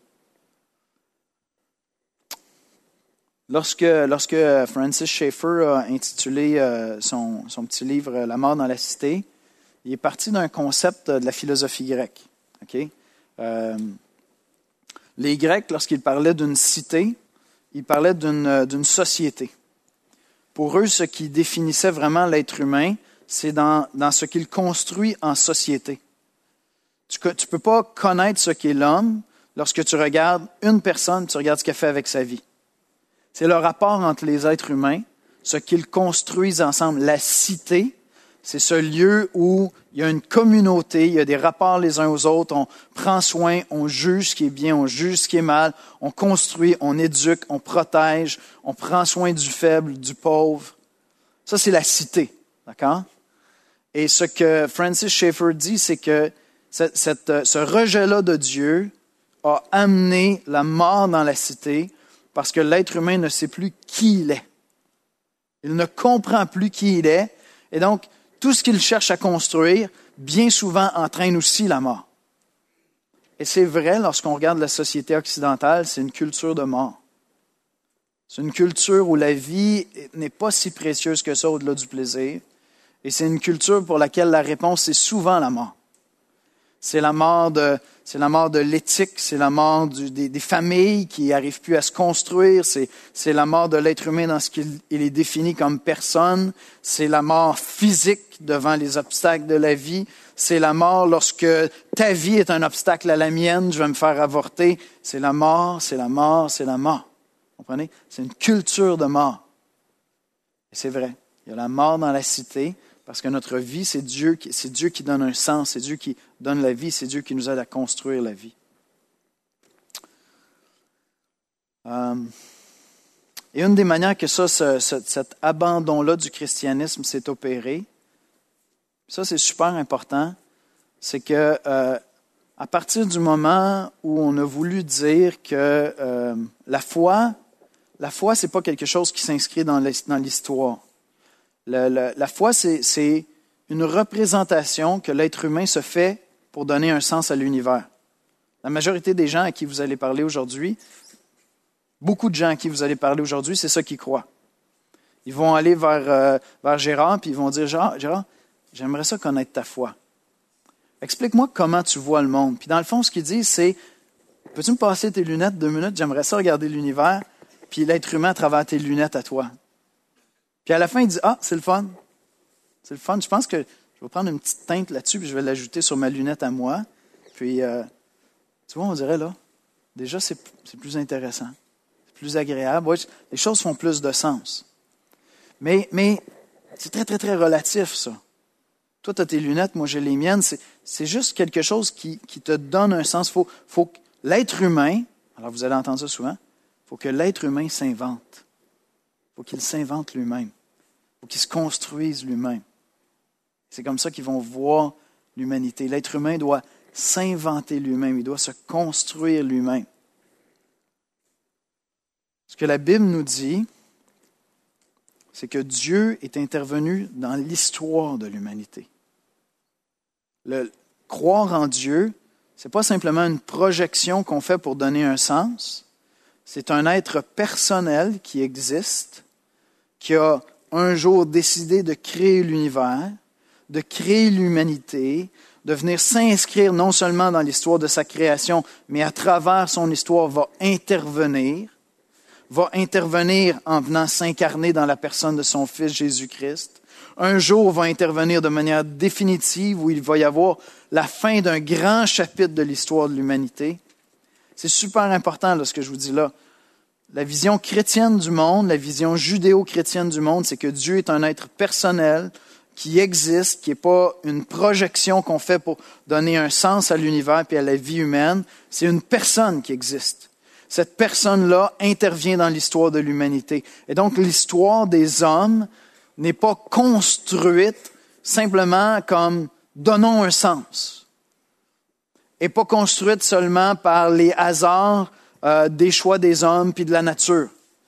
Lorsque, lorsque Francis Schaeffer a intitulé euh, son, son petit livre « La mort dans la cité », il est parti d'un concept de la philosophie grecque. Okay? Euh, les Grecs, lorsqu'ils parlaient d'une cité, ils parlaient d'une, d'une société. Pour eux, ce qui définissait vraiment l'être humain, c'est dans, dans ce qu'il construit en société. Tu ne peux pas connaître ce qu'est l'homme lorsque tu regardes une personne, tu regardes ce qu'elle fait avec sa vie. C'est le rapport entre les êtres humains, ce qu'ils construisent ensemble. La cité, c'est ce lieu où il y a une communauté, il y a des rapports les uns aux autres, on prend soin, on juge ce qui est bien, on juge ce qui est mal, on construit, on éduque, on protège, on prend soin du faible, du pauvre. Ça, c'est la cité, d'accord? Et ce que Francis Schaeffer dit, c'est que cette, cette, ce rejet-là de Dieu a amené la mort dans la cité, parce que l'être humain ne sait plus qui il est. Il ne comprend plus qui il est. Et donc, tout ce qu'il cherche à construire, bien souvent, entraîne aussi la mort. Et c'est vrai, lorsqu'on regarde la société occidentale, c'est une culture de mort. C'est une culture où la vie n'est pas si précieuse que ça au-delà du plaisir. Et c'est une culture pour laquelle la réponse, c'est souvent la mort. C'est la mort de, c'est la mort de l'éthique, c'est la mort du, des, des familles qui n'arrivent plus à se construire, c'est, c'est la mort de l'être humain dans ce qu'il il est défini comme personne, c'est la mort physique devant les obstacles de la vie, c'est la mort lorsque ta vie est un obstacle à la mienne, je vais me faire avorter, c'est la mort, c'est la mort, c'est la mort. Vous comprenez? C'est une culture de mort. Et c'est vrai, il y a la mort dans la cité, parce que notre vie, c'est Dieu, qui, c'est Dieu qui donne un sens, c'est Dieu qui donne la vie, c'est Dieu qui nous aide à construire la vie. Euh, et une des manières que ça, ce, ce, cet abandon-là du christianisme s'est opéré, ça c'est super important, c'est que euh, à partir du moment où on a voulu dire que euh, la foi, la foi, c'est pas quelque chose qui s'inscrit dans l'histoire. La, la, la foi, c'est, c'est une représentation que l'être humain se fait pour donner un sens à l'univers. La majorité des gens à qui vous allez parler aujourd'hui, beaucoup de gens à qui vous allez parler aujourd'hui, c'est ça qu'ils croient. Ils vont aller vers, euh, vers Gérard, puis ils vont dire, Gérard, Gérard, j'aimerais ça connaître ta foi. Explique-moi comment tu vois le monde. Puis dans le fond, ce qu'ils disent, c'est, peux-tu me passer tes lunettes deux minutes? J'aimerais ça regarder l'univers, puis l'être humain à travers tes lunettes à toi. Puis à la fin, il dit, ah, c'est le fun. C'est le fun. Je pense que je vais prendre une petite teinte là-dessus, puis je vais l'ajouter sur ma lunette à moi. Puis, euh, tu vois, on dirait là, déjà, c'est, c'est plus intéressant. C'est plus agréable. Ouais, les choses font plus de sens. Mais, mais c'est très, très, très relatif, ça. Toi, tu as tes lunettes, moi, j'ai les miennes. C'est, c'est juste quelque chose qui, qui te donne un sens. Il faut, faut que l'être humain, alors vous allez entendre ça souvent, il faut que l'être humain s'invente. Il faut qu'il s'invente lui-même. Il faut qu'il se construise lui-même. C'est comme ça qu'ils vont voir l'humanité. L'être humain doit s'inventer lui-même. Il doit se construire lui-même. Ce que la Bible nous dit, c'est que Dieu est intervenu dans l'histoire de l'humanité. Le croire en Dieu, ce n'est pas simplement une projection qu'on fait pour donner un sens. C'est un être personnel qui existe, qui a un jour décidé de créer l'univers, de créer l'humanité, de venir s'inscrire non seulement dans l'histoire de sa création, mais à travers son histoire va intervenir, va intervenir en venant s'incarner dans la personne de son Fils Jésus-Christ. Un jour va intervenir de manière définitive où il va y avoir la fin d'un grand chapitre de l'histoire de l'humanité. C'est super important là, ce que je vous dis là. La vision chrétienne du monde, la vision judéo-chrétienne du monde, c'est que Dieu est un être personnel qui existe, qui n'est pas une projection qu'on fait pour donner un sens à l'univers et à la vie humaine. C'est une personne qui existe. Cette personne-là intervient dans l'histoire de l'humanité. Et donc, l'histoire des hommes n'est pas construite simplement comme « donnons un sens ». Et pas construite seulement par les hasards Euh, des choix des hommes puis de la nature.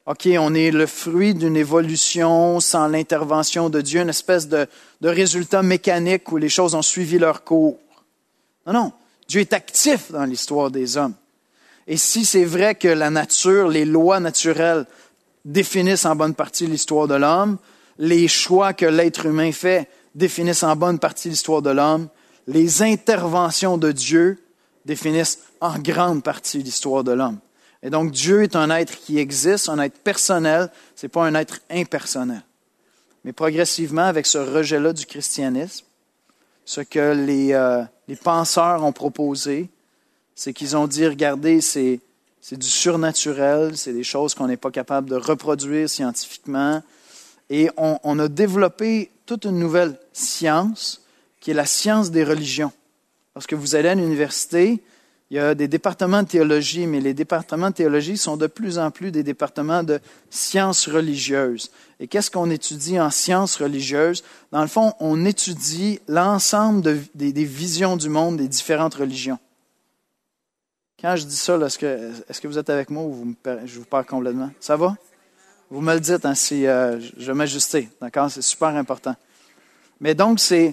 OK, on est le fruit d'une évolution sans l'intervention de Dieu, une espèce de, de résultat mécanique où les choses ont suivi leur cours. Non, non. Dieu est actif dans l'histoire des hommes. Et si c'est vrai que la nature, les lois naturelles définissent en bonne partie l'histoire de l'homme, les choix que l'être humain fait définissent en bonne partie l'histoire de l'homme, les interventions de Dieu définissent en grande partie l'histoire de l'homme. Et donc, Dieu est un être qui existe, un être personnel, ce n'est pas un être impersonnel. Mais progressivement, avec ce rejet-là du christianisme, ce que les, euh, les penseurs ont proposé, c'est qu'ils ont dit, regardez, c'est, c'est du surnaturel, c'est des choses qu'on n'est pas capable de reproduire scientifiquement. Et on, on a développé toute une nouvelle science, qui est la science des religions. Lorsque vous allez à l'université, il y a des départements de théologie, mais les départements de théologie sont de plus en plus des départements de sciences religieuses. Et qu'est-ce qu'on étudie en sciences religieuses? Dans le fond, on étudie l'ensemble de, des, des visions du monde des différentes religions. Quand je dis ça, là, est-ce que, est-ce que vous êtes avec moi ou vous me, je vous parle complètement? Ça va? Vous me le dites, hein, si euh, je vais m'ajuster, d'accord? C'est super important. Mais donc, c'est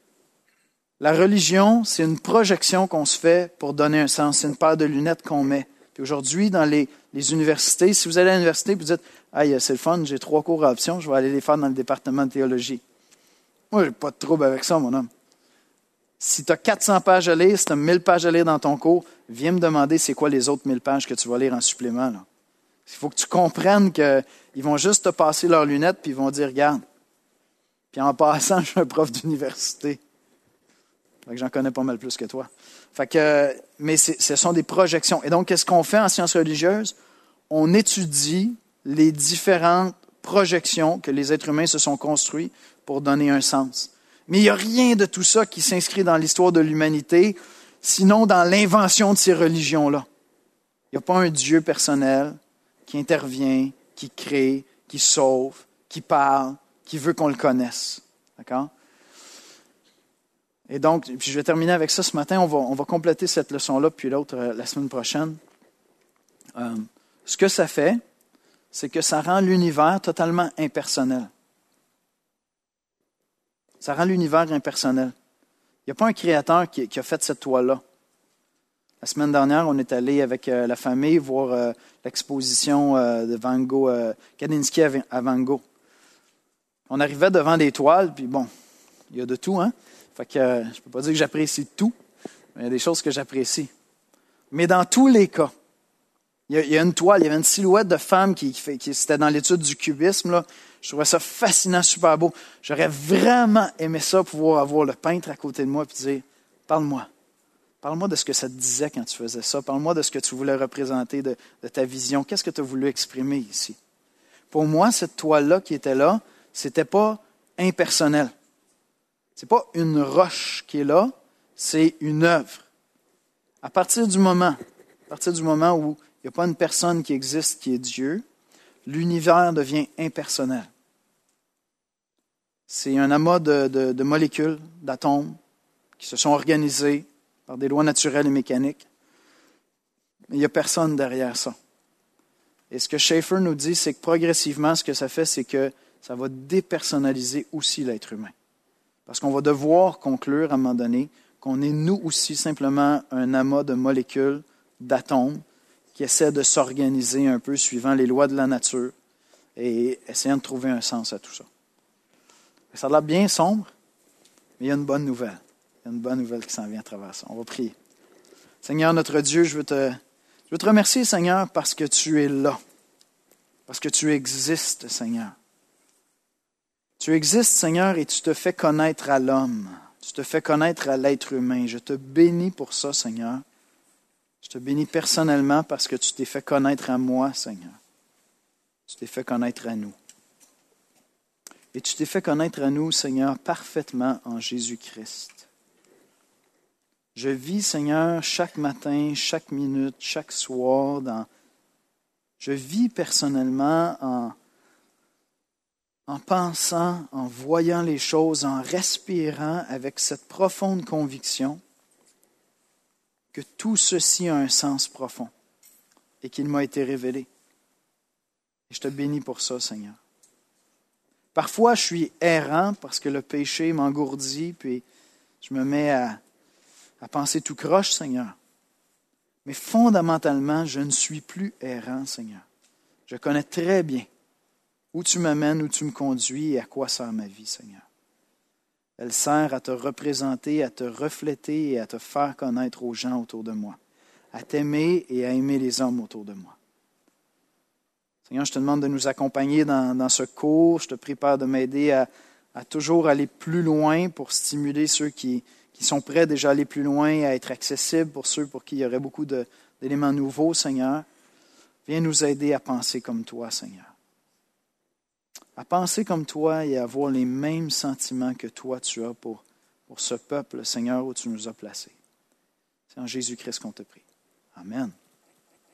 la religion, c'est une projection qu'on se fait pour donner un sens. C'est une paire de lunettes qu'on met. Puis aujourd'hui, dans les, les universités, si vous allez à l'université et vous dites « Hey, c'est le fun, j'ai trois cours à option, je vais aller les faire dans le département de théologie. » Moi, j'ai pas de trouble avec ça, mon homme. Si tu as quatre cents pages à lire, si tu as mille pages à lire dans ton cours, viens me demander c'est quoi les autres mille pages que tu vas lire en supplément. Là. Il faut que tu comprennes qu'ils vont juste te passer leurs lunettes puis ils vont dire « Regarde. » Puis en passant, je suis un prof d'université. Fait que j'en connais pas mal plus que toi. Fait que, mais c'est, ce sont des projections. Et donc, qu'est-ce qu'on fait en sciences religieuses? On étudie les différentes projections que les êtres humains se sont construits pour donner un sens. Mais il n'y a rien de tout ça qui s'inscrit dans l'histoire de l'humanité, sinon dans l'invention de ces religions-là. Il n'y a pas un Dieu personnel qui intervient, qui crée, qui sauve, qui parle, qui veut qu'on le connaisse. D'accord? Et donc, puis je vais terminer avec ça ce matin. On va, on va compléter cette leçon-là, puis l'autre euh, la semaine prochaine. Euh, ce que ça fait, c'est que ça rend l'univers totalement impersonnel. Ça rend l'univers impersonnel. Il n'y a pas un créateur qui, qui a fait cette toile-là. La semaine dernière, on est allé avec euh, la famille voir euh, l'exposition euh, de Van Gogh, euh, Kandinsky à, à Van Gogh. On arrivait devant des toiles, puis bon, il y a de tout, hein? Fait que euh, je ne peux pas dire que j'apprécie tout, mais il y a des choses que j'apprécie. Mais dans tous les cas, il y a, il y a une toile, il y avait une silhouette de femme qui, qui, fait, qui c'était dans l'étude du cubisme, là. Je trouvais ça fascinant, super beau. J'aurais vraiment aimé ça, pouvoir avoir le peintre à côté de moi et dire « Parle-moi. Parle-moi de ce que ça te disait quand tu faisais ça. Parle-moi de ce que tu voulais représenter, de, de ta vision. Qu'est-ce que tu as voulu exprimer ici? » Pour moi, cette toile-là qui était là, c'était pas impersonnel. C'est pas une roche qui est là, c'est une œuvre. À partir du moment, à partir du moment où il n'y a pas une personne qui existe qui est Dieu, l'univers devient impersonnel. C'est un amas de, de, de molécules, d'atomes, qui se sont organisés par des lois naturelles et mécaniques. Mais il n'y a personne derrière ça. Et ce que Schaeffer nous dit, c'est que progressivement, ce que ça fait, c'est que ça va dépersonnaliser aussi l'être humain. Parce qu'on va devoir conclure à un moment donné qu'on est nous aussi simplement un amas de molécules, d'atomes, qui essaient de s'organiser un peu suivant les lois de la nature et essayant de trouver un sens à tout ça. Ça a l'air bien sombre, mais il y a une bonne nouvelle. Il y a une bonne nouvelle qui s'en vient à travers ça. On va prier. Seigneur, notre Dieu, je veux te, je veux te remercier, Seigneur, parce que tu es là. Parce que tu existes, Seigneur. Tu existes, Seigneur, et tu te fais connaître à l'homme. Tu te fais connaître à l'être humain. Je te bénis pour ça, Seigneur. Je te bénis personnellement parce que tu t'es fait connaître à moi, Seigneur. Tu t'es fait connaître à nous. Et tu t'es fait connaître à nous, Seigneur, parfaitement en Jésus-Christ. Je vis, Seigneur, chaque matin, chaque minute, chaque soir, dans... je vis personnellement en... en pensant, en voyant les choses, en respirant avec cette profonde conviction que tout ceci a un sens profond et qu'il m'a été révélé. Et je te bénis pour ça, Seigneur. Parfois, je suis errant parce que le péché m'engourdit, puis je me mets à, à penser tout croche, Seigneur. Mais fondamentalement, je ne suis plus errant, Seigneur. Je connais très bien où tu m'amènes, où tu me conduis et à quoi sert ma vie, Seigneur. Elle sert à te représenter, à te refléter et à te faire connaître aux gens autour de moi, à t'aimer et à aimer les hommes autour de moi. Seigneur, je te demande de nous accompagner dans, dans ce cours. Je te prie, Père, de m'aider à, à toujours aller plus loin pour stimuler ceux qui, qui sont prêts déjà à aller plus loin, à être accessibles pour ceux pour qui il y aurait beaucoup de, d'éléments nouveaux, Seigneur. Viens nous aider à penser comme toi, Seigneur. À penser comme toi et à avoir les mêmes sentiments que toi tu as pour, pour ce peuple, Seigneur, où tu nous as placés. C'est en Jésus-Christ qu'on te prie. Amen.